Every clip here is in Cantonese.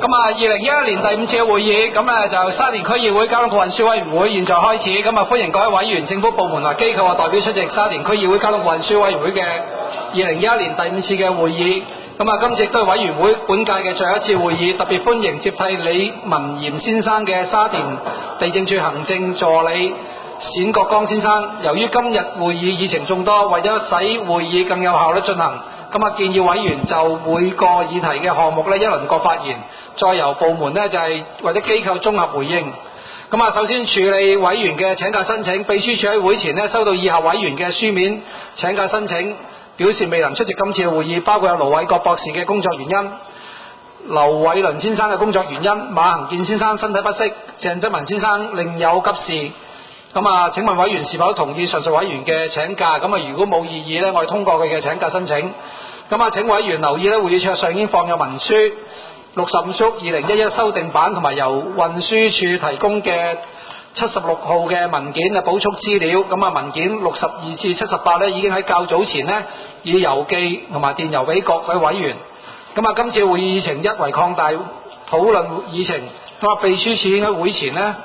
2011年第5次嘅會議，就沙田區議會交通局運輸委員會現在開始，歡迎各位委員、政府部門和機構嘅代表出席沙田區議會交通局運輸委員會嘅2011年第5次嘅會議。今次亦都係委員會本屆嘅最後一次會議，特別歡迎接替李文炎先生嘅沙田地政處行政助理冼國江先生。由於今日會議議程眾多，為咗使會議更有效率進行，建議委員就每個議題嘅項目一輪各發言，再由部門或者機構綜合回應。首先處理委員嘅請假申請，秘書處喺會前收到以下委員嘅書面請假申請，表示未能出席今次嘅會議，包括有盧偉國博士嘅工作原因、劉偉倫先生嘅工作原因、馬恒健先生身體不適、鄭則文先生另有急事。請問委員是否同意上述委員嘅請假？如果冇異議我哋通過佢嘅請假申請。請委員留意會議桌上已經放有文書65叔2011修訂版，同埋由運輸署提供嘅76號嘅文件補充資料。文件62至78已經喺較早前以郵寄同埋電郵俾各位委員。今次會議議程一為擴大討論議程，秘書處已經喺會前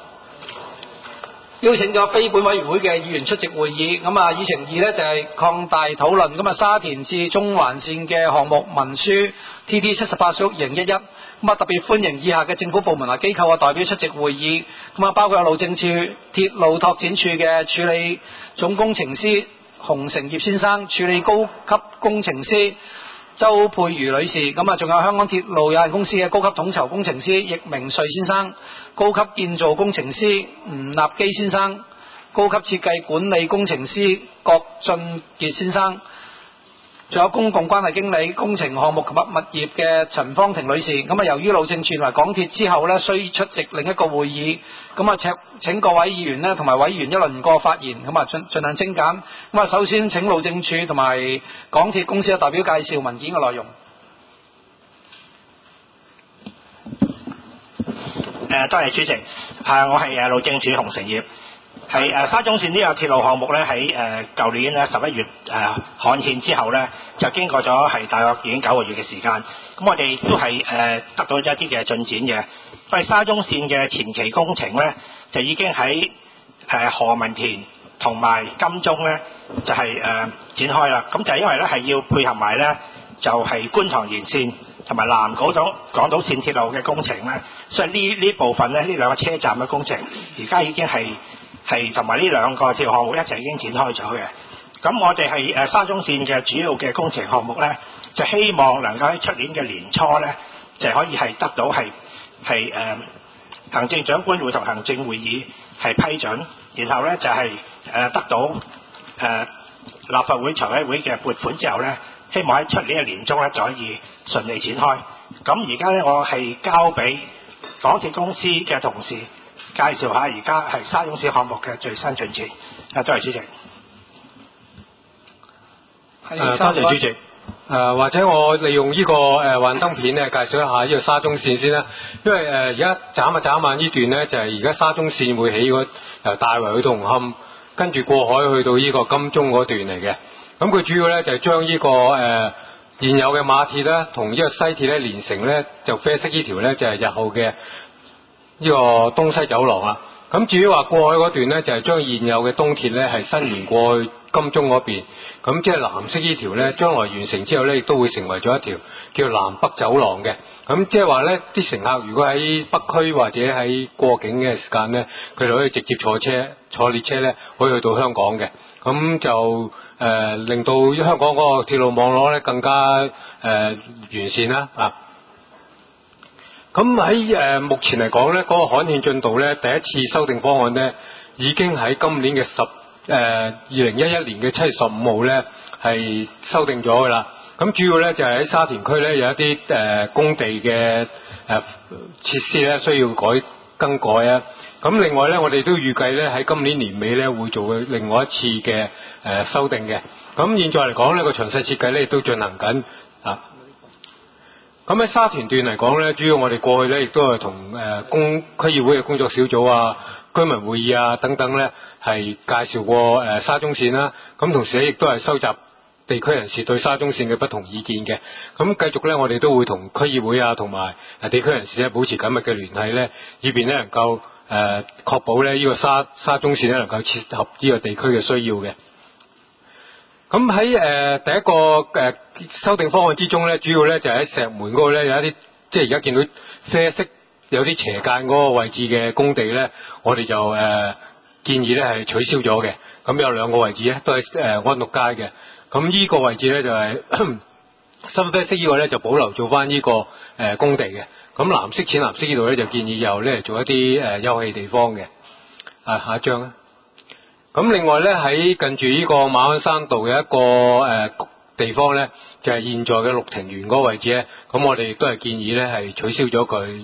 邀請咗非本委員會嘅議員出席會議。議程二就係擴大討論沙田至中環線嘅項目文書 TD 78叔2011。特別歡迎以下嘅政府部門和機構嘅代表出席會議。包括有路政署鐵路拓展處嘅處理總工程師洪成業先生，處理高級工程師周佩如女士。仲有香港鐵路有限公司嘅高級統籌工程師易明瑞先生，高級建造工程師吳立基先生，高級設計管理工程師郭俊傑先生，仲有公共關係經理、工程項目及物業嘅陳芳婷女士。由於路政署同埋港鐵之後需出席另一個會議，請各位議員同埋委員一輪過發言，盡量精簡。首先請路政署同埋港鐵公司嘅代表介紹文件嘅內容。 多謝主席。我係路政署洪成業。沙中線呢個鐵路項目喺舊年11月刊憲之後就經過咗大約已經9個月嘅時間。我哋都係得到一啲嘅進展嘅。我哋沙中線嘅前期工程就已經喺何文田同埋金鐘就係展開啦。咁就係因為係要配合埋就係觀塘沿線同埋南港島線鐵路嘅工程所以呢部分呢兩個車站嘅工程而家已經係同埋呢兩個鐵路項目一齊已經展開咗嘅。咁我哋係沙中線嘅主要嘅工程項目就希望能夠喺出年嘅年初就可以係得到行政長官會同行政會議係批准，然後就係得到立法會財委會嘅撥款之後希望喺出年嘅年中就可以順利展開。咁而家我係交俾港鐵公司嘅同事介紹下而家係沙中線項目嘅最新進展。多謝主席。 多謝主席。或者我利用呢個幻燈片介紹一下呢個沙中線先啦。因為而家眨下呢段就係而家沙中線會起由大圍去到紅磡，跟住過海去到呢個金鐘嗰段嚟嘅。咁佢主要就係將呢個現有嘅馬鐵同呢個西鐵連成就啡色呢條就係日後嘅呢個東西走廊啊。咁至於話過海嗰段就係將現有嘅東鐵係伸延過去金鐘嗰邊。咁即係藍色呢條將來完成之後亦都會成為咗一條叫南北走廊嘅。咁即係話啲乘客如果喺北區或者喺過境嘅時間佢哋可以直接坐列車可以去到香港嘅。咁就令到香港嗰個鐵路網絡更加完善啦啊！咁喺目前嚟講嗰個刊憲進度第一次修訂方案已經喺今年嘅2011年嘅7月15號係修訂咗噶啦。咁主要就係喺沙田區有一啲工地嘅設施需要更改啊。咁另外我哋都預計喺今年年尾會做另外一次嘅修訂嘅。咁現在嚟講個詳細設計亦都進行緊啊。咁喺沙田段嚟講主要我哋過去亦都係同區議會嘅工作小組啊、居民會議啊等等係介紹過沙中線啦。咁同時亦都係收集地區人士對沙中線嘅不同意見嘅。咁繼續咧，我哋都會同區議會啊同埋地區人士咧保持緊密嘅聯繫咧，以便咧能夠確保咧呢個沙中線咧能夠切合呢個地區嘅需要嘅。咁喺第一個修訂方案之中咧，主要咧就喺石門嗰度咧有一啲即係而家見到啡色有啲斜間嗰個位置嘅工地咧，我哋就建議咧係取消咗嘅。咁有兩個位置咧都係安綠街嘅。咁呢個位置咧就係深啡色呢個咧就保留做翻呢個工地嘅。咁藍色淺藍色呢度咧就建議又咧做一啲休憩地方嘅。下一張啦。咁另外咧喺近住呢個馬鞍山道嘅一個地方咧，就係現在嘅綠庭園嗰個位置咧，咁我哋亦都係建議咧係取消咗佢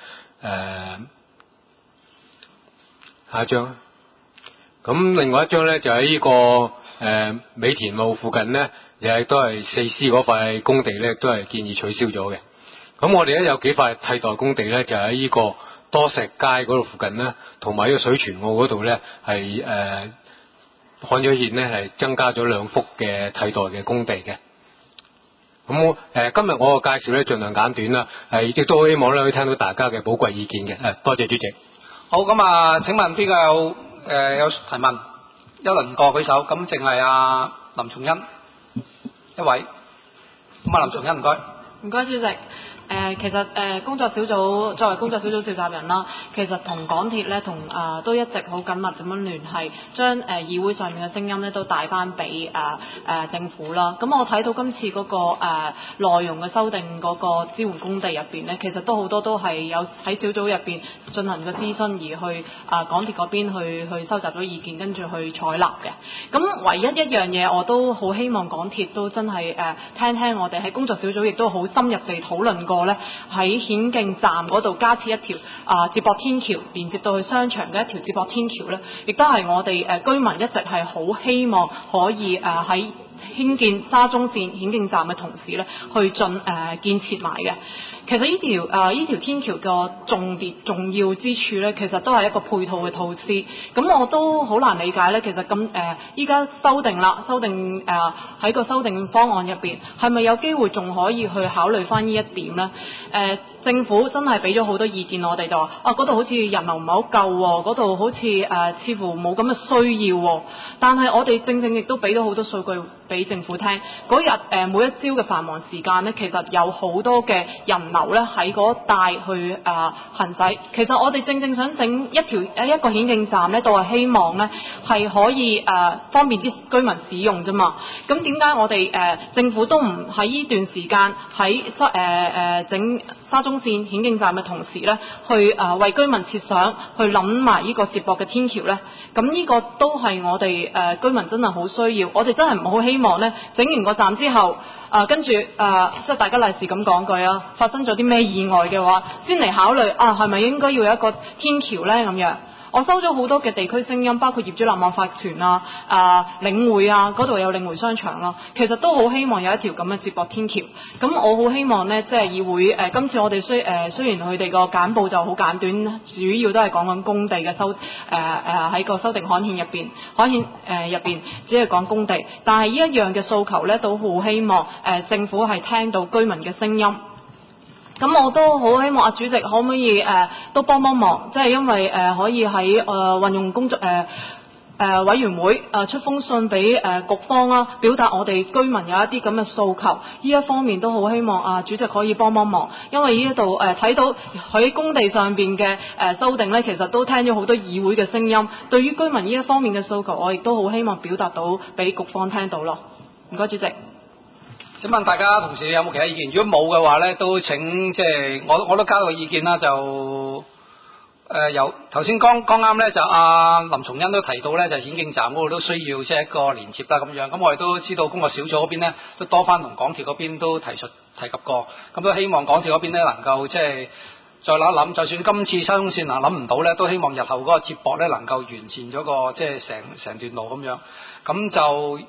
下一張啦。咁另外一張咧就喺呢個美田路附近咧，亦係都係4C嗰塊工地咧，都係建議取消咗嘅。咁我哋咧有幾塊替代工地咧，就喺呢個多石街嗰度附近咧，同埋呢個水泉澳嗰度咧係看咗線咧係增加咗2幅嘅替代嘅工地嘅。咁今日我個介紹咧盡量簡短啦，亦都希望咧可以聽到大家嘅寶貴意見嘅。多謝主席。 好，咁啊，請問邊個有提問？一輪過舉手，咁淨係阿林松恩一位。咁啊，林松恩唔該。 唔該，主席。其實工作小組作為工作小組召集人啦，其實同港鐵咧都一直好緊密咁樣聯繫，將議會上面嘅聲音咧都帶翻俾政府啦。咁我睇到今次嗰個內容嘅修訂嗰個支援工地入邊咧，其實都好多都係有喺小組入邊進行嘅諮詢，而去港鐵嗰邊去收集咗意見，跟住去採納嘅。咁唯一一樣嘢我都好希望港鐵都真係聽聽我哋喺工作小組亦都好深入地討論過咧，喺顯徑站嗰度加設一條接駁天橋，連接到去商場嘅一條接駁天橋咧，亦都係我哋居民一直係好希望可以喺興建沙中線顯徑站嘅同時咧，去建設埋嘅。其實呢條天橋個重要之處咧，其實都係一個配套嘅措施。咁我都好難理解咧，其實依家修訂喺個修訂方案入邊，係咪有機會仲可以去考慮翻呢一點咧？政府真係俾咗好多意見，我哋就話嗰度好似人流唔係好夠喎，嗰度好似似乎冇咁嘅需要喎。但係我哋正亦都俾咗好多數據俾政府聽。嗰日每一朝嘅繁忙時間呢，其實有好多嘅人流呢喺嗰帶去行駛。其實我哋正想整一個顯徑站呢，都係希望呢係可以方便啲居民使用啫嘛。咁點解我哋政府都唔喺呢段時間喺整沙中線顯徑站嘅同時咧，去為居民設想，去諗埋呢個接駁嘅天橋咧？咁呢個都係我哋居民真係好需要。我哋真係唔好希望咧，整完個站之後，跟住即係大家利是咁講句啊，發生咗啲咩意外嘅話，先嚟考慮係咪應該要有一個天橋咧咁樣。我收咗好多嘅地區聲音，包括業主立案法團領匯嗰度有領匯商場啦，其實都好希望有一條咁嘅接駁天橋。咁我好希望呢，即係議會今次我哋雖然佢哋個簡報就好簡短，主要都係講緊工地嘅喺個修訂刊憲入邊只係講工地，但係呢一樣嘅訴求呢，都好希望政府係聽到居民嘅聲音。咁我都好希望主席可唔可以都幫忙，即係因為可以喺運用工作委員會出封信俾局方啦，表達我哋居民有一啲咁嘅訴求。呢一方面都好希望主席可以幫忙，因為呢一度睇到喺工地上邊嘅修訂呢，其實都聽咗好多議會嘅聲音。對於居民呢一方面嘅訴求，我亦都好希望表達到俾局方聽到咯。唔該，主席。 請問大家同事有冇其他意見？如果冇嘅話咧，都請即係我都交個意見啦。就由頭先剛啱咧，就林松恩都提到咧，就顯徑站嗰度都需要即係一個連接啦咁樣。咁我哋都知道工作小組嗰邊咧，都多番同港鐵嗰邊都提及過。咁都希望港鐵嗰邊咧能夠即係再諗一諗，就算今次沙中線諗唔到咧，都希望日後嗰個接駁咧能夠完善咗個即係成段路咁樣。咁就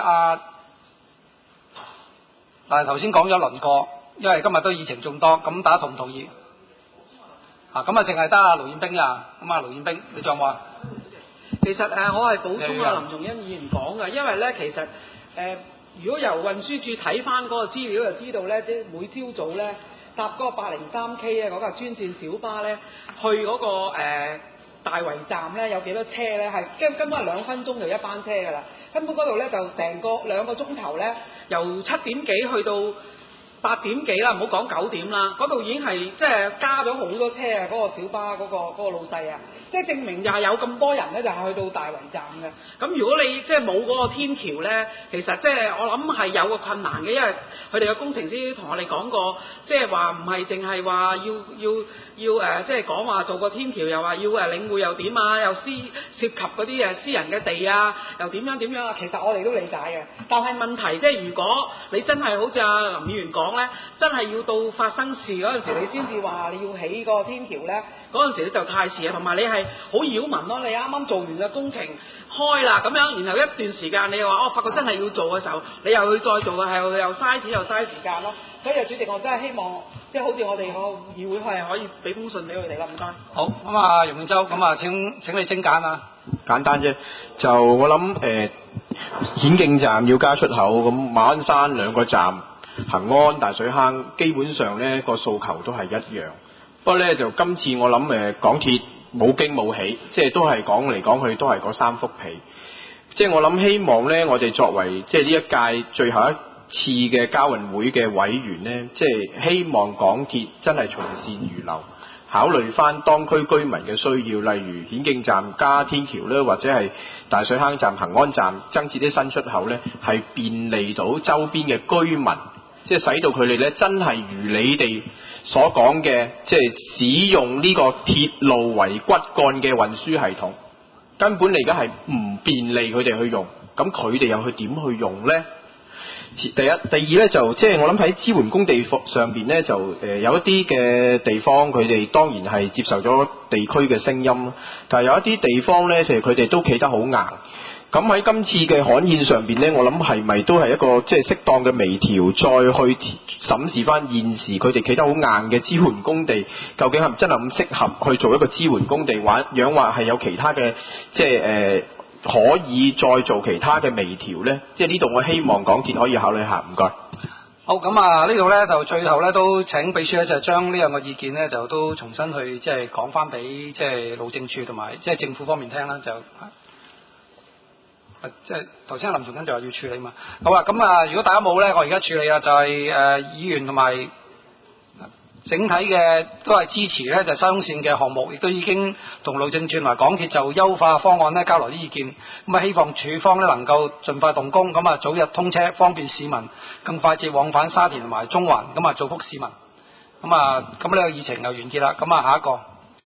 但係頭先講咗輪過，因為今日都議程眾多，咁大家同唔同意？咁淨係得盧彥兵啊，咁盧彥兵，你仲有冇啊？ 其實我係補充林松恩議員講嘅，因為咧其實如果由運輸署睇翻嗰個資料就知道咧，即係每朝早咧搭嗰個803K 咧嗰架專線小巴咧去嗰、個、大圍站咧有幾多車咧？係根本係2分鐘就一班車㗎啦。根本嗰度咧就成個2個鐘頭咧，由7點幾去到8點幾啦，唔好講9點啦，嗰度已經係即係加咗好多車啊！嗰、個小巴嗰、個老細啊，即係證明就係有咁多人咧，就係去到大圍站嘅。咁如果你即係冇嗰個天橋咧，其實即係我諗係有個困難嘅，因為佢哋嘅工程師同我哋講過，即係話唔係淨係話要即係講話做個天橋，又話要領匯又點啊，又涉及嗰啲私人嘅地啊，又點樣啊，其實我哋都理解嘅。但係問題即係如果你真係好似阿林議員講咧，真係要到發生事嗰陣時，你先至話你要起個天橋咧，嗰陣時就太遲啊，同埋你係好擾民咯。你啱啱做完嘅工程開啦咁樣，然後一段時間你又話發覺真係要做嘅時候，你又去再做嘅係又嘥錢又嘥時間咯。所以主席，我真係希望即係好似我哋個議會係可以俾封信俾佢哋啦，唔該。 好，咁啊，容永洲，咁啊請你精簡啊。 簡單啫，就我諗顯徑站要加出口，咁馬鞍山2個站，恒安、大水坑，基本上呢個訴求都係一樣。不過呢，就今次我諗港鐵冇驚冇喜，即係都係講嚟講去都係嗰3幅被。即係我諗希望呢，我哋作為即係呢一屆最後一次嘅交運會嘅委員呢，即係希望港鐵真係從善如流，考慮翻當區居民嘅需要，例如顯徑站加天橋咧，或者係大水坑站、恒安站增設啲新出口呢，係便利到周邊嘅居民，即係使到佢哋呢真係如你哋所講嘅，即係使用呢個鐵路為骨幹嘅運輸系統。根本你而家係唔便利佢哋去用，咁佢哋又去點去用呢？第一、第二呢，就即係我諗喺支援工地上邊呢，就有一啲嘅地方佢哋當然係接受咗地區嘅聲音，但係有一啲地方呢，其實佢哋都企得好硬。咁喺今次嘅刊憲上邊呢，我諗係咪都係一個即係適當嘅微調，再去審視翻現時佢哋企得好硬嘅支援工地，究竟係咪真係咁適合去做一個支援工地，或者係有其他嘅即係可以再做其他嘅微調呢？即係呢度我希望港鐵可以考慮下，唔該。 好，咁啊呢度呢，就最後呢，都請秘書呢，就將呢兩個意見呢，就都重新去即係講翻俾即係路政署同埋即係政府方面聽啦，就。即係頭先林仲根就話要處理嘛。好啊，咁啊，如果大家冇呢，我而家處理啊，就係議員同埋整體嘅都係支持呢，就沙中線嘅項目，亦都已經同路政署同埋港鐵就優化方案呢交流啲意見。咁啊，希望署方呢能夠盡快動工，咁啊早日通車，方便市民更快捷往返沙田同埋中環，咁啊造福市民。咁啊，咁呢個議程就完結啦。咁啊，下一個。